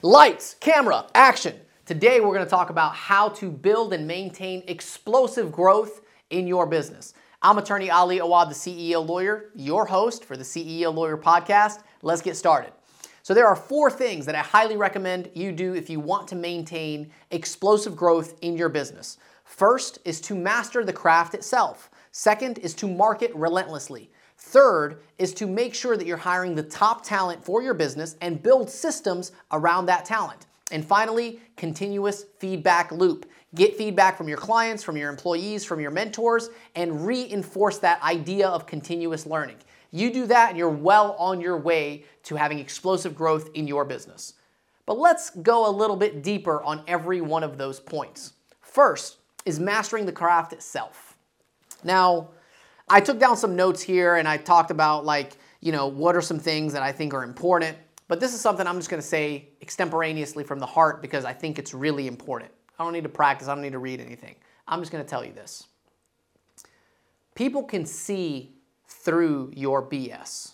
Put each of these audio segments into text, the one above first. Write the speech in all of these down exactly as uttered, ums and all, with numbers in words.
Lights, camera, action. Today we're going to talk about how to build and maintain explosive growth in your business. I'm attorney Ali Awad, the C E O Lawyer, your host for the C E O Lawyer podcast. Let's get started. So there are four things that I highly recommend you do if you want to maintain explosive growth in your business. First is to master the craft itself. Second is to market relentlessly. Third is to make sure that you're hiring the top talent for your business and build systems around that talent. And finally, continuous feedback loop. Get feedback from your clients, from your employees, from your mentors, and reinforce that idea of continuous learning. You do that and you're well on your way to having explosive growth in your business. But let's go a little bit deeper on every one of those points. First is mastering the craft itself. Now, I took down some notes here and I talked about like, you know, what are some things that I think are important. But this is something I'm just going to say extemporaneously from the heart because I think it's really important. I don't need to practice. I don't need to read anything. I'm just going to tell you this. People can see through your B S.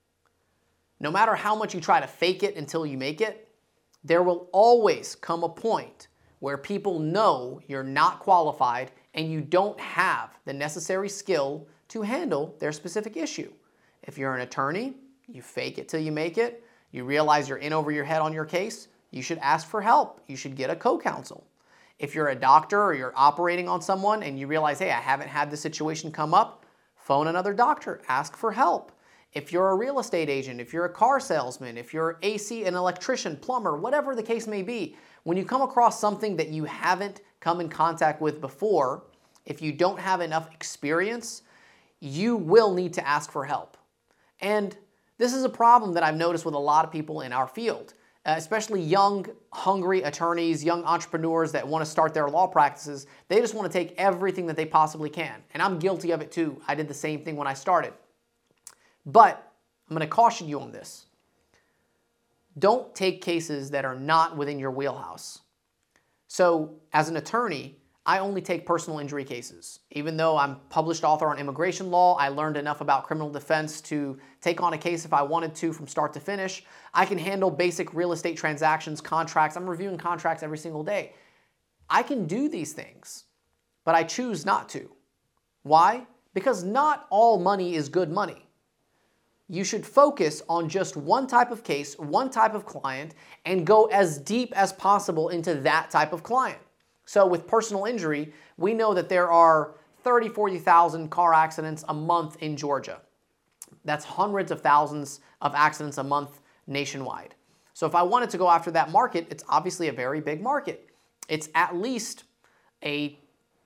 No matter how much you try to fake it until you make it, there will always come a point where people know you're not qualified and you don't have the necessary skill to handle their specific issue. If you're an attorney, you fake it till you make it. You realize you're in over your head on your case, you should ask for help. You should get a co-counsel. If you're a doctor or you're operating on someone and you realize, hey, I haven't had this situation come up, phone another doctor, ask for help. If you're a real estate agent, if you're a car salesman, if you're A C, an electrician, plumber, whatever the case may be, when you come across something that you haven't come in contact with before, if you don't have enough experience, you will need to ask for help. And this is a problem that I've noticed with a lot of people in our field, especially young, hungry attorneys, young entrepreneurs that want to start their law practices. They just want to take everything that they possibly can. And I'm guilty of it too. I did the same thing when I started. But I'm going to caution you on this. Don't take cases that are not within your wheelhouse. So as an attorney, I only take personal injury cases. Even though I'm published author on immigration law, I learned enough about criminal defense to take on a case if I wanted to from start to finish. I can handle basic real estate transactions, contracts. I'm reviewing contracts every single day. I can do these things, but I choose not to. Why? Because not all money is good money. You should focus on just one type of case, one type of client, and go as deep as possible into that type of client. So with personal injury, we know that there are thirty, forty thousand car accidents a month in Georgia. That's hundreds of thousands of accidents a month nationwide. So if I wanted to go after that market, it's obviously a very big market. It's at least a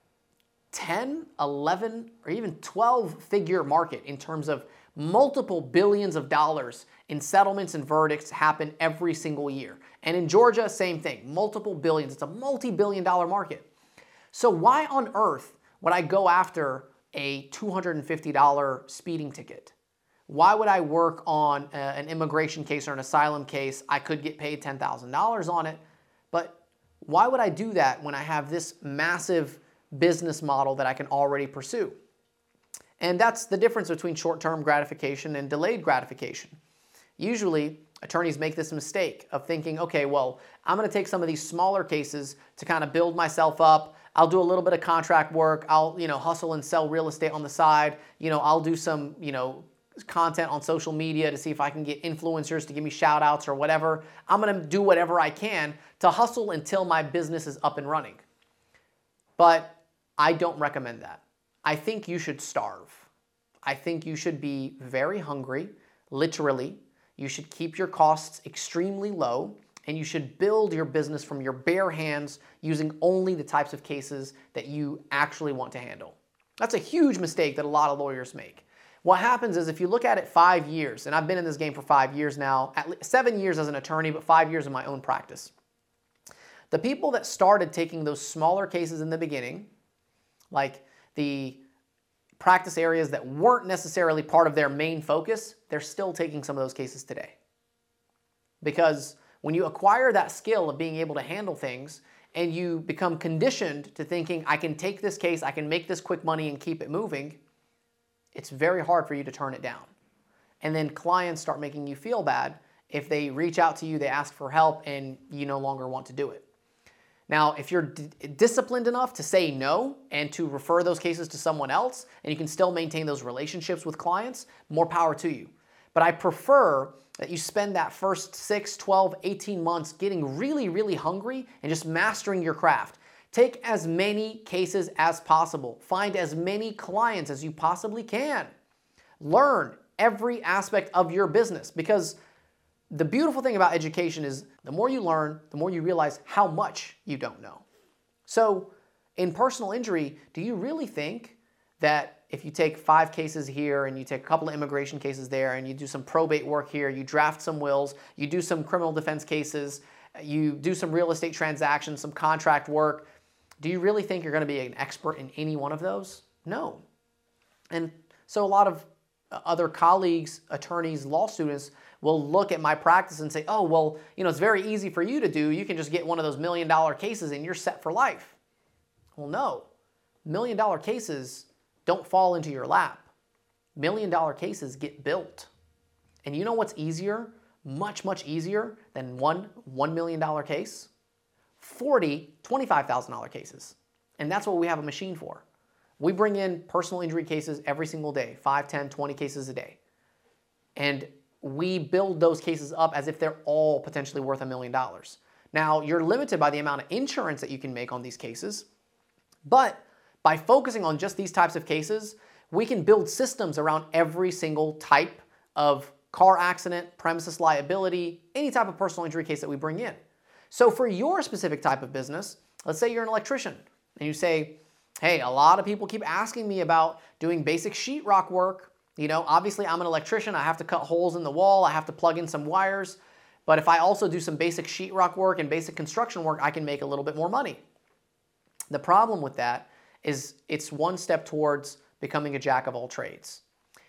ten, eleven, or even twelve figure market in terms of multiple billions of dollars in settlements and verdicts happen every single year. And in Georgia, same thing, multiple billions. It's a multi-billion dollar market. So why on earth would I go after a two hundred fifty dollar speeding ticket? Why would I work on a, an immigration case or an asylum case? I could get paid ten thousand dollars on it, but why would I do that when I have this massive business model that I can already pursue? And that's the difference between short-term gratification and delayed gratification. Usually, attorneys make this mistake of thinking, okay, well, I'm going to take some of these smaller cases to kind of build myself up. I'll do a little bit of contract work. I'll, you know, hustle and sell real estate on the side. You know, I'll do some, you know, content on social media to see if I can get influencers to give me shout outs or whatever. I'm going to do whatever I can to hustle until my business is up and running. But I don't recommend that. I think you should starve. I think you should be very hungry, literally. You should keep your costs extremely low, and you should build your business from your bare hands using only the types of cases that you actually want to handle. That's a huge mistake that a lot of lawyers make. What happens is if you look at it five years, and I've been in this game for five years now, at least seven years as an attorney, but five years in my own practice. The people that started taking those smaller cases in the beginning, like the practice areas that weren't necessarily part of their main focus, they're still taking some of those cases today. Because when you acquire that skill of being able to handle things and you become conditioned to thinking, I can take this case, I can make this quick money and keep it moving, it's very hard for you to turn it down. And then clients start making you feel bad if they reach out to you, they ask for help, and you no longer want to do it. Now, if you're d- disciplined enough to say no and to refer those cases to someone else, and you can still maintain those relationships with clients, more power to you. But I prefer that you spend that first six, twelve, eighteen months getting really, really hungry and just mastering your craft. Take as many cases as possible. Find as many clients as you possibly can. Learn every aspect of your business, because the beautiful thing about education is the more you learn, the more you realize how much you don't know. So in personal injury, do you really think that if you take five cases here and you take a couple of immigration cases there and you do some probate work here, you draft some wills, you do some criminal defense cases, you do some real estate transactions, some contract work, do you really think you're going to be an expert in any one of those? No. And so a lot of other colleagues, attorneys, law students will look at my practice and say, oh, well, you know, it's very easy for you to do. You can just get one of those million dollar cases and you're set for life. Well, no. Million dollar cases don't fall into your lap. Million dollar cases get built. And you know what's easier, much, much easier than one one million dollar case? forty twenty-five thousand dollar cases. And that's what we have a machine for. We bring in personal injury cases every single day, five, ten, twenty cases a day. And we build those cases up as if they're all potentially worth a million dollars. Now, you're limited by the amount of insurance that you can make on these cases, but by focusing on just these types of cases, we can build systems around every single type of car accident, premises liability, any type of personal injury case that we bring in. So for your specific type of business, let's say you're an electrician and you say, hey, a lot of people keep asking me about doing basic sheetrock work. You know, obviously I'm an electrician. I have to cut holes in the wall. I have to plug in some wires. But if I also do some basic sheetrock work and basic construction work, I can make a little bit more money. The problem with that is it's one step towards becoming a jack of all trades.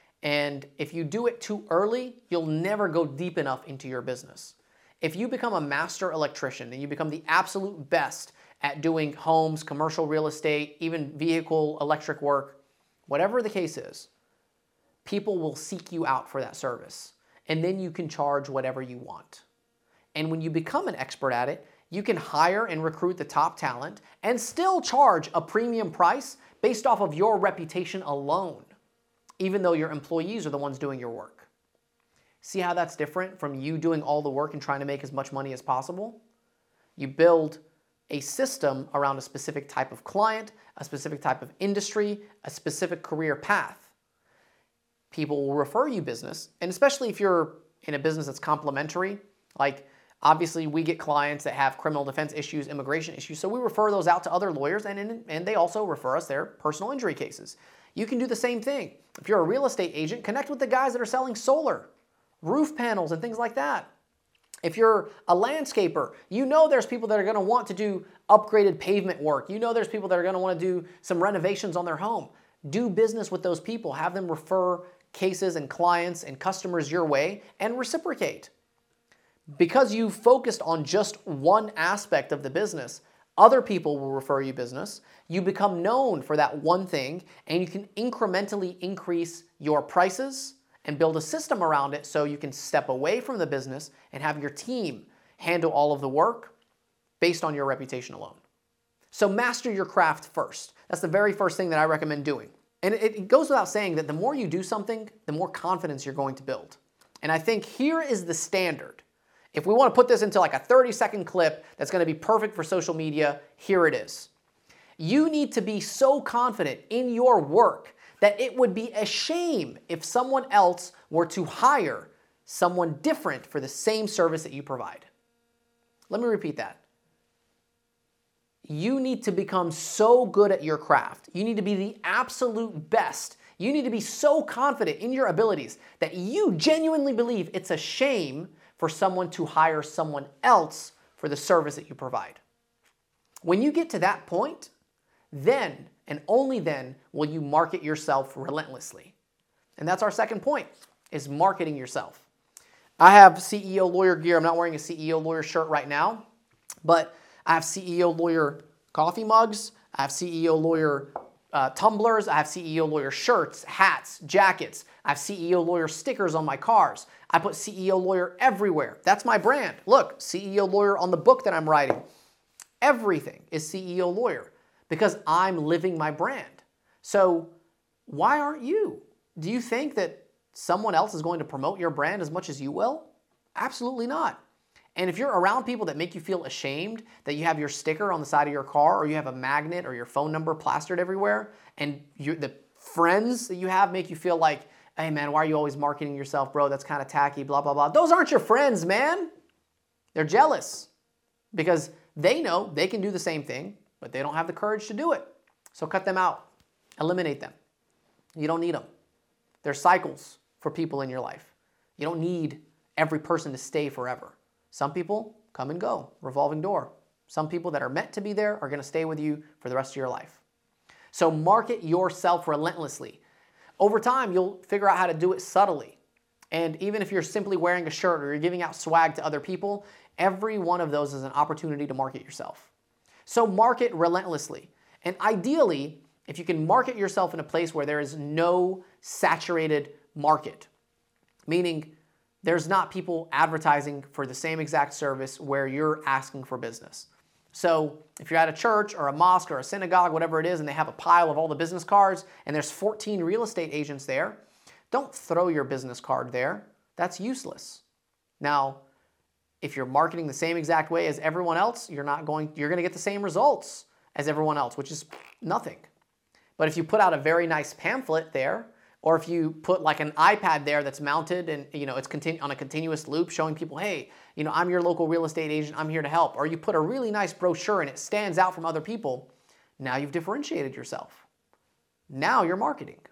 And if you do it too early, you'll never go deep enough into your business. If you become a master electrician and you become the absolute best at doing homes, commercial real estate, even vehicle electric work, whatever the case is, people will seek you out for that service. And then you can charge whatever you want. And when you become an expert at it, you can hire and recruit the top talent and still charge a premium price based off of your reputation alone, even though your employees are the ones doing your work. See how that's different from you doing all the work and trying to make as much money as possible? You build a system around a specific type of client, a specific type of industry, a specific career path. People will refer you business, and especially if you're in a business that's complementary, like obviously we get clients that have criminal defense issues, immigration issues, so we refer those out to other lawyers, and, and they also refer us their personal injury cases. You can do the same thing. If you're a real estate agent, connect with the guys that are selling solar, roof panels, and things like that. If you're a landscaper, you know there's people that are going to want to do upgraded pavement work. You know there's people that are going to want to do some renovations on their home. Do business with those people. Have them refer cases and clients and customers your way and reciprocate. Because you focused on just one aspect of the business, other people will refer you business. You become known for that one thing, and you can incrementally increase your prices and build a system around it so you can step away from the business and have your team handle all of the work based on your reputation alone. So master your craft first. That's the very first thing that I recommend doing. And it goes without saying that the more you do something, the more confidence you're going to build. And I think here is the standard. If we want to put this into like a thirty second clip that's going to be perfect for social media, here it is. You need to be so confident in your work that it would be a shame if someone else were to hire someone different for the same service that you provide. Let me repeat that. You need to become so good at your craft. You need to be the absolute best. You need to be so confident in your abilities that you genuinely believe it's a shame for someone to hire someone else for the service that you provide. When you get to that point, then and only then will you market yourself relentlessly. And that's our second point, is marketing yourself. I have C E O lawyer gear. I'm not wearing a C E O lawyer shirt right now, but I have C E O lawyer coffee mugs. I have C E O lawyer uh, tumblers. I have C E O Lawyer shirts, hats, jackets. I have C E O Lawyer stickers on my cars. I put C E O Lawyer everywhere. That's my brand. Look, C E O Lawyer on the book that I'm writing. Everything is C E O Lawyer because I'm living my brand. So why aren't you? Do you think that someone else is going to promote your brand as much as you will? Absolutely not. And if you're around people that make you feel ashamed that you have your sticker on the side of your car or you have a magnet or your phone number plastered everywhere and you, the friends that you have make you feel like, hey man, why are you always marketing yourself, bro? That's kind of tacky, blah, blah, blah. Those aren't your friends, man. They're jealous because they know they can do the same thing, but they don't have the courage to do it. So cut them out. Eliminate them. You don't need them. There's cycles for people in your life. You don't need every person to stay forever. Some people come and go, revolving door. Some people that are meant to be there are going to stay with you for the rest of your life. So market yourself relentlessly. Over time, you'll figure out how to do it subtly. And even if you're simply wearing a shirt or you're giving out swag to other people, every one of those is an opportunity to market yourself. So market relentlessly. And ideally, if you can market yourself in a place where there is no saturated market, meaning there's not people advertising for the same exact service where you're asking for business. So if you're at a church or a mosque or a synagogue, whatever it is, and they have a pile of all the business cards and there's fourteen real estate agents there, don't throw your business card there. That's useless. Now, if you're marketing the same exact way as everyone else, you're not going, you're going to get the same results as everyone else, which is nothing. But if you put out a very nice pamphlet there, or if you put like an iPad there that's mounted and you know it's continu- on a continuous loop showing people, hey, you know, I'm your local real estate agent, I'm here to help. Or you put a really nice brochure and it stands out from other people, now you've differentiated yourself. Now you're marketing.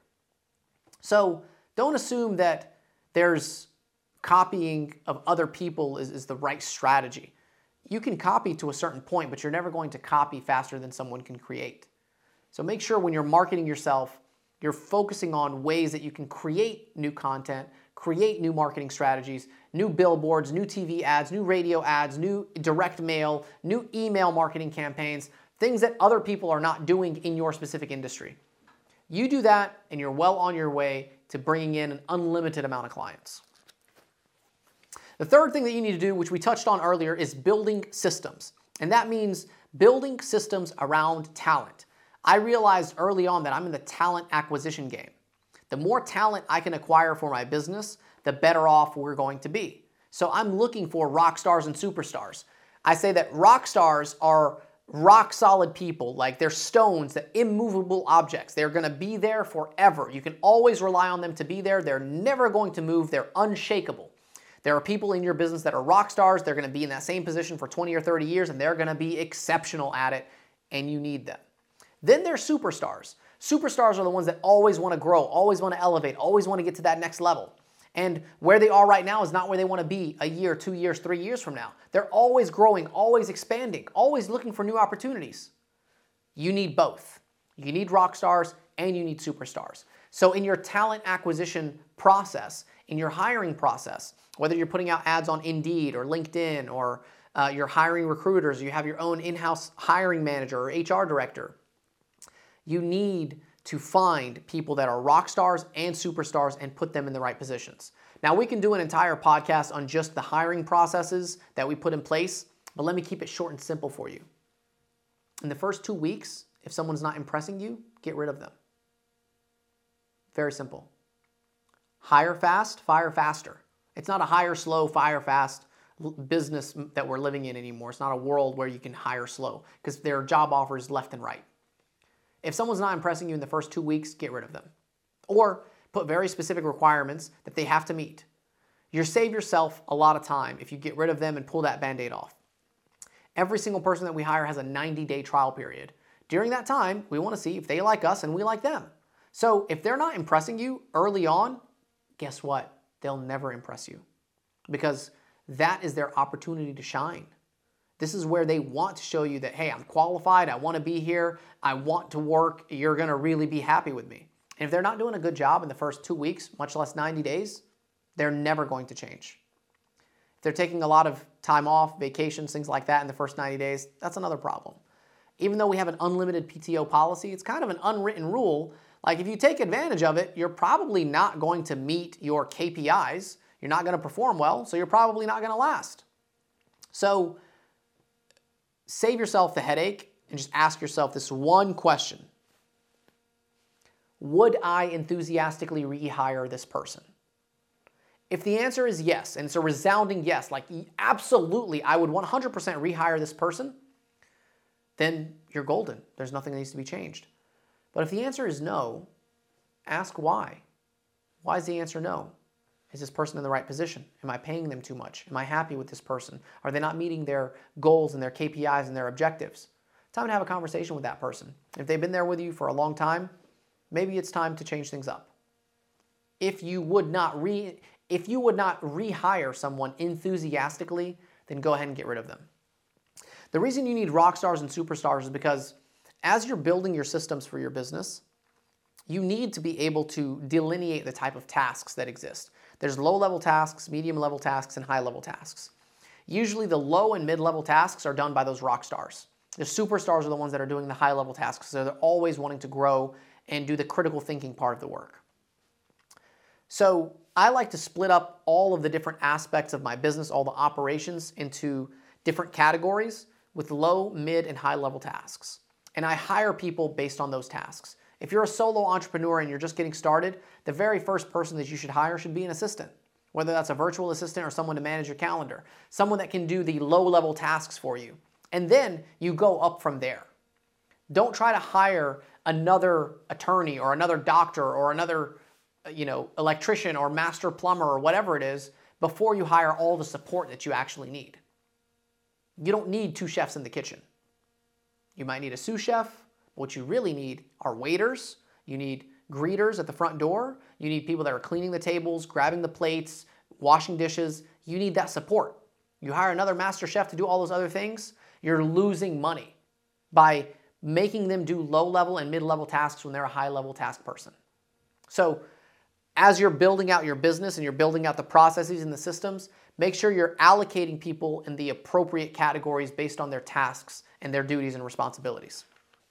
So don't assume that there's copying of other people is, is the right strategy. You can copy to a certain point, but you're never going to copy faster than someone can create. So make sure when you're marketing yourself, you're focusing on ways that you can create new content, create new marketing strategies, new billboards, new T V ads, new radio ads, new direct mail, new email marketing campaigns, things that other people are not doing in your specific industry. You do that and you're well on your way to bringing in an unlimited amount of clients. The third thing that you need to do, which we touched on earlier, is building systems. And that means building systems around talent. I realized early on that I'm in the talent acquisition game. The more talent I can acquire for my business, the better off we're going to be. So I'm looking for rock stars and superstars. I say that rock stars are rock solid people, like they're stones, they're immovable objects. They're going to be there forever. You can always rely on them to be there. They're never going to move. They're unshakable. There are people in your business that are rock stars. They're going to be in that same position for twenty or thirty years, and they're going to be exceptional at it, and you need them. Then there's superstars. Superstars are the ones that always want to grow, always want to elevate, always want to get to that next level. And where they are right now is not where they want to be a year, two years, three years from now. They're always growing, always expanding, always looking for new opportunities. You need both. You need rock stars and you need superstars. So in your talent acquisition process, in your hiring process, whether you're putting out ads on Indeed or LinkedIn or uh, you're hiring recruiters, you have your own in-house hiring manager or H R director, you need to find people that are rock stars and superstars and put them in the right positions. Now, we can do an entire podcast on just the hiring processes that we put in place, but let me keep it short and simple for you. In the first two weeks, if someone's not impressing you, get rid of them. Very simple. Hire fast, fire faster. It's not a hire slow, fire fast business that we're living in anymore. It's not a world where you can hire slow because there are job offers left and right. If someone's not impressing you in the first two weeks, get rid of them. Or put very specific requirements that they have to meet. You save yourself a lot of time if you get rid of them and pull that Band-Aid off. Every single person that we hire has a ninety-day trial period. During that time, we want to see if they like us and we like them. So if they're not impressing you early on, guess what? They'll never impress you because that is their opportunity to shine. This is where they want to show you that, hey, I'm qualified, I want to be here, I want to work, you're going to really be happy with me. And if they're not doing a good job in the first two weeks, much less ninety days, they're never going to change. If they're taking a lot of time off, vacations, things like that in the first ninety days, that's another problem. Even though we have an unlimited P T O policy, it's kind of an unwritten rule. Like if you take advantage of it, you're probably not going to meet your K P Is. You're not going to perform well, so you're probably not going to last. So save yourself the headache and just ask yourself this one question. Would I enthusiastically rehire this person? If the answer is yes, and it's a resounding yes, like absolutely, I would one hundred percent rehire this person, then you're golden. There's nothing that needs to be changed. But if the answer is no, ask why. Why is the answer no? Is this person in the right position? Am I paying them too much? Am I happy with this person? Are they not meeting their goals and their K P Is and their objectives? Time to have a conversation with that person. If they've been there with you for a long time, maybe it's time to change things up. If you would not re, if you would not rehire someone enthusiastically, then go ahead and get rid of them. The reason you need rock stars and superstars is because as you're building your systems for your business, you need to be able to delineate the type of tasks that exist. There's low-level tasks, medium-level tasks, and high-level tasks. Usually the low and mid-level tasks are done by those rock stars. The superstars are the ones that are doing the high-level tasks, so they're always wanting to grow and do the critical thinking part of the work. So I like to split up all of the different aspects of my business, all the operations, into different categories with low, mid, and high-level tasks. And I hire people based on those tasks. If you're a solo entrepreneur and you're just getting started, the very first person that you should hire should be an assistant, whether that's a virtual assistant or someone to manage your calendar, someone that can do the low-level tasks for you. And then you go up from there. Don't try to hire another attorney or another doctor or another, you know, electrician or master plumber or whatever it is before you hire all the support that you actually need. You don't need two chefs in the kitchen. You might need a sous chef. What you really need are waiters. You need greeters at the front door. You need people that are cleaning the tables, grabbing the plates, washing dishes. You need that support. You hire another master chef to do all those other things, you're losing money by making them do low-level and mid-level tasks when they're a high-level task person. So as you're building out your business and you're building out the processes and the systems, make sure you're allocating people in the appropriate categories based on their tasks and their duties and responsibilities.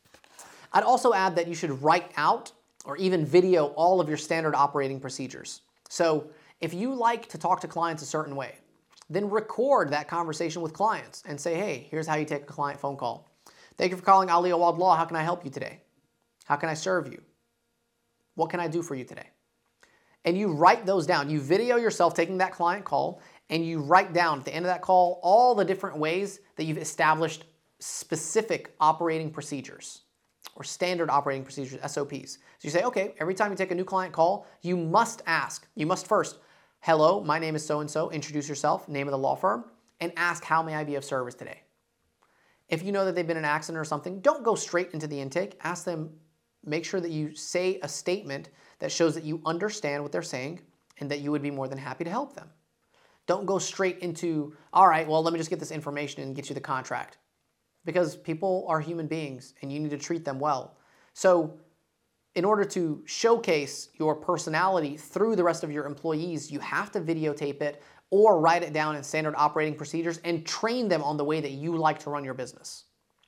I'd also add that you should write out or even video all of your standard operating procedures. So if you like to talk to clients a certain way, then record that conversation with clients and say, hey, here's how you take a client phone call. Thank you for calling Ali Awad Law. How can I help you today? How can I serve you? What can I do for you today? And you write those down. You video yourself taking that client call and you write down at the end of that call all the different ways that you've established specific operating procedures or standard operating procedures, S O Ps. So you say, okay, every time you take a new client call, you must ask, you must first, hello, my name is so-and-so, introduce yourself, name of the law firm, and ask how may I be of service today. If you know that they've been in an accident or something, don't go straight into the intake. Ask them, make sure that you say a statement that shows that you understand what they're saying and that you would be more than happy to help them. Don't go straight into, all right, well, let me just get this information and get you the contract. Because people are human beings and you need to treat them well. So in order to showcase your personality through the rest of your employees, you have to videotape it or write it down in standard operating procedures and train them on the way that you like to run your business.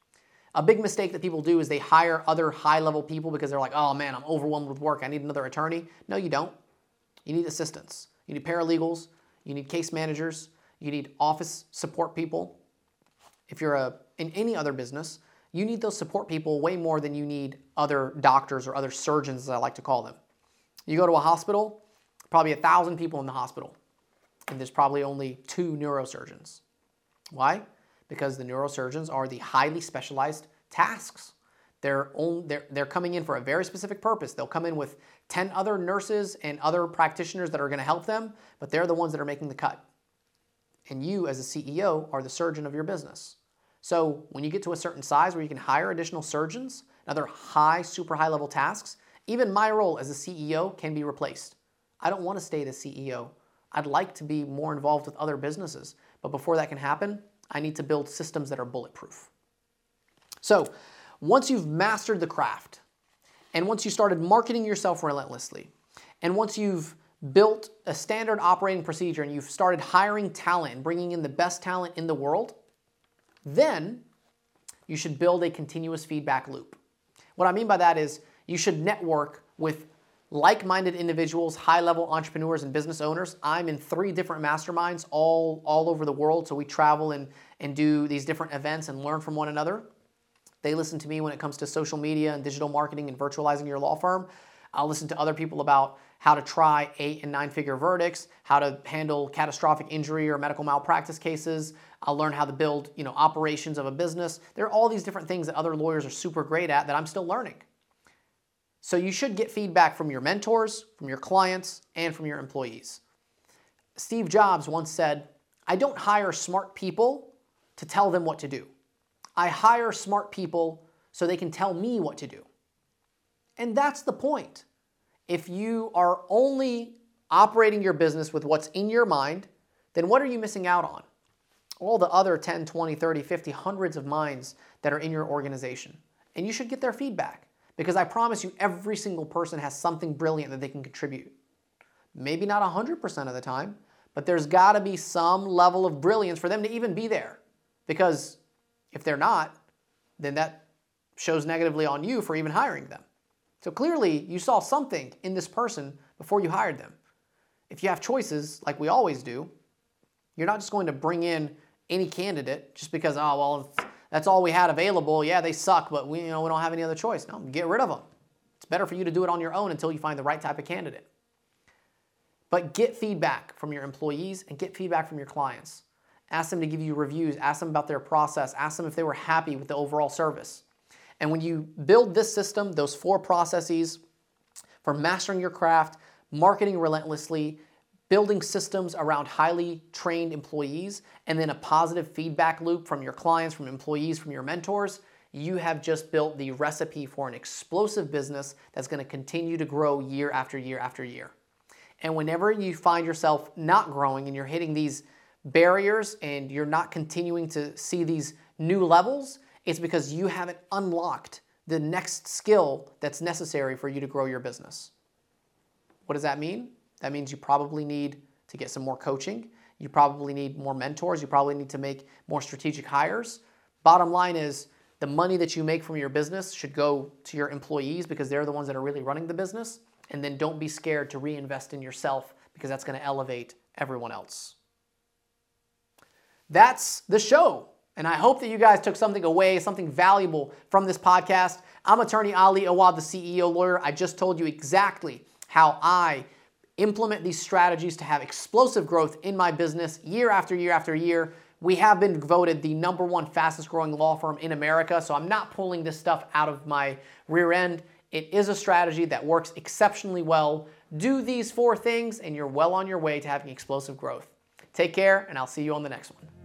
A big mistake that people do is they hire other high-level people because they're like, oh man, I'm overwhelmed with work. I need another attorney. No, you don't. You need assistants. You need paralegals. You need case managers. You need office support people. If you're a, in any other business, you need those support people way more than you need other doctors or other surgeons, as I like to call them. You go to a hospital, probably a thousand people in the hospital, and there's probably only two neurosurgeons. Why? Because the neurosurgeons are the highly specialized tasks. They're, own, they're, they're coming in for a very specific purpose. They'll come in with ten other nurses and other practitioners that are going to help them, but they're the ones that are making the cut. And you, as a C E O, are the surgeon of your business. So when you get to a certain size where you can hire additional surgeons and other high, super high level tasks, even my role as a C E O can be replaced. I don't want to stay the C E O. I'd like to be more involved with other businesses. But before that can happen, I need to build systems that are bulletproof. So once you've mastered the craft, and once you started marketing yourself relentlessly, and once you've built a standard operating procedure and you've started hiring talent and bringing in the best talent in the world, then you should build a continuous feedback loop. What I mean by that is you should network with like-minded individuals, high-level entrepreneurs and business owners. I'm in three different masterminds all, all over the world, so we travel and, and do these different events and learn from one another. They listen to me when it comes to social media and digital marketing and virtualizing your law firm. I'll listen to other people about how to try eight and nine figure verdicts, how to handle catastrophic injury or medical malpractice cases. I'll learn how to build, you know, operations of a business. There are all these different things that other lawyers are super great at that I'm still learning. So you should get feedback from your mentors, from your clients, and from your employees. Steve Jobs once said, "I don't hire smart people to tell them what to do. I hire smart people so they can tell me what to do." And that's the point. If you are only operating your business with what's in your mind, then what are you missing out on? All the other ten, twenty, thirty, fifty, hundreds of minds that are in your organization. And you should get their feedback, because I promise you every single person has something brilliant that they can contribute. Maybe not one hundred percent of the time, but there's got to be some level of brilliance for them to even be there. Because if they're not, then that shows negatively on you for even hiring them. So clearly, you saw something in this person before you hired them. If you have choices, like we always do, you're not just going to bring in any candidate just because, oh, well, that's all we had available. Yeah, they suck, but we, you know, we don't have any other choice. No, get rid of them. It's better for you to do it on your own until you find the right type of candidate. But get feedback from your employees and get feedback from your clients. Ask them to give you reviews. Ask them about their process. Ask them if they were happy with the overall service. And when you build this system, those four processes for mastering your craft, marketing relentlessly, building systems around highly trained employees, and then a positive feedback loop from your clients, from employees, from your mentors, you have just built the recipe for an explosive business that's going to continue to grow year after year after year. And whenever you find yourself not growing and you're hitting these barriers and you're not continuing to see these new levels, it's because you haven't unlocked the next skill that's necessary for you to grow your business. What does that mean? That means you probably need to get some more coaching. You probably need more mentors. You probably need to make more strategic hires. Bottom line is, the money that you make from your business should go to your employees because they're the ones that are really running the business. And then don't be scared to reinvest in yourself because that's going to elevate everyone else. That's the show. And I hope that you guys took something away, something valuable from this podcast. I'm attorney Ali Awad, the C E O lawyer. I just told you exactly how I implement these strategies to have explosive growth in my business year after year after year. We have been voted the number one fastest growing law firm in America, so I'm not pulling this stuff out of my rear end. It is a strategy that works exceptionally well. Do these four things and you're well on your way to having explosive growth. Take care, and I'll see you on the next one.